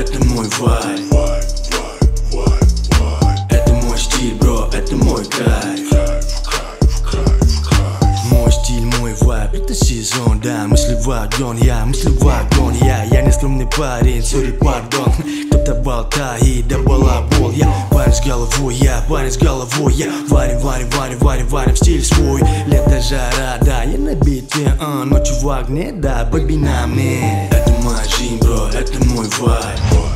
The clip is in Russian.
это мой вайб. Это мой стиль, бро, это мой кайф. Мой стиль, мой вайб, это сезон, да. Мысли в огонь, я не скромный парень, сори, пардон. Кто-то болтает, да балабол. Я парень с головой, варим стиль свой. Лето, жара, да, я на бите, ночью в огне, да, бэби на мне. Это моя жизнь, бро, это мой вайб.